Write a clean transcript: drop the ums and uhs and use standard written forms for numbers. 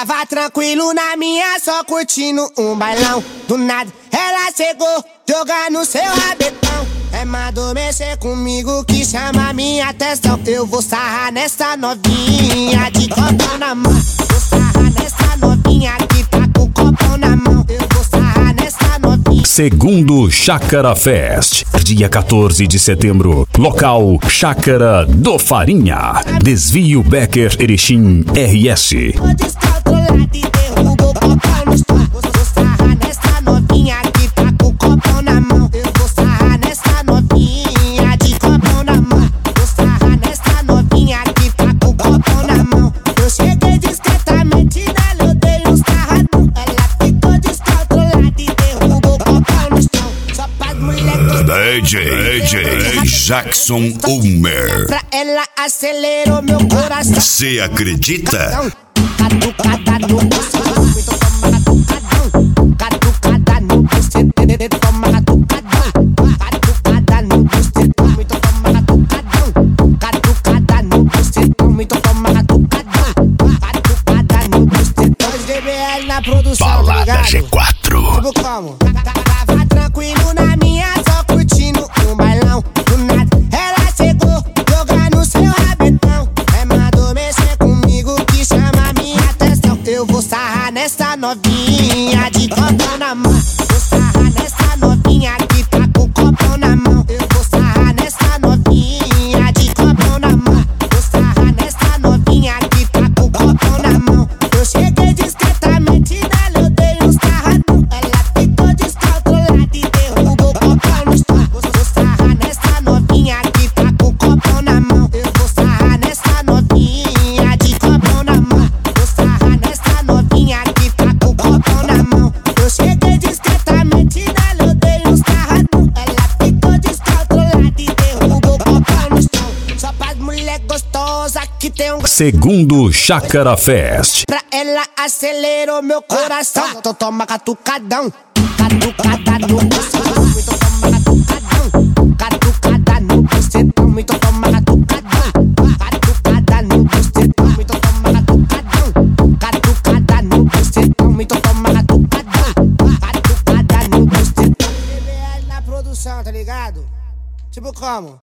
Tava tranquilo na minha, só curtindo um bailão. Do nada ela chegou, jogando seu rabetão. Mandou mexer comigo que chama minha atenção. Eu vou sarrar nessa novinha de copão na mão. Vou sarrar nessa novinha que tá com o copão na mão. Eu vou sarrar nessa novinha. Segundo Chácara Fest, dia 14 de setembro. Local Chácara do Farinha. Desvio Becker Erechim RS. Vou descontrolar e derrubo o copão no chão. Vou sarrar nessa novinha que tá com o copão na mão. Eu vou sarrar nessa novinha de copão na mão. Vou sarrar nessa novinha que tá com o copão na mão. Eu cheguei discretamente nela, eu dei uns sarradão. Ela ficou descontrolada e derrubou o copão no chão. Só pras mulheres. DJ Jackson Ulmer. Pra ela acelerou meu coração. Você acredita? Catucada no bucetão, então toma catucadão. Catucada no bucetão, toma catucadão. Catucada no bucetão, então toma catucadão. Catucada no bucetão, então toma catucadão. Catucada no bucetão. 2GBL na produção, Balada tá ligado? G4. Tipo como? Tava tranquilo na minha, só curtindo um bailão. Do nada ela chegou, jogando seu rabetão. Mandou mexer comigo que chama minha atenção. Eu vou sarrar nessa novinha de copão na mão. Vou sarrar nessa novinha que tá com o copão na mão. Eu vou sarrar nessa novinha de copão na mão. Vou sarrar nessa novinha que tá com o copão na mão. Eu cheguei discretamente nela, eu dei uns sarradão. Ela ficou descontrolada e derrubou o copão no chão. Vou sarrar nessa novinha que tá com o copão na mão. Eu vou sarrar nessa novinha de copão na mão. Vou sarrar nessa novinha que tá com o copão na mão. Eu cheguei discretamente nela, eu dei uns sarradão. Ela ficou descontrolada e derrubou o copão no chão. Só pras mulher gostosa que tem um. Segundo Chácara Fest. Pra ela acelerou meu coração. Então toma catucadão. Catucada no bucetão, então toma catucadão. Catucada no bucetão, então toma catucadão. Catucada no bucetão, então toma catucadão. Catucada no bucetão, então toma catucadão. Catucada no bucetão. GBL na produção, tá ligado? Tipo como?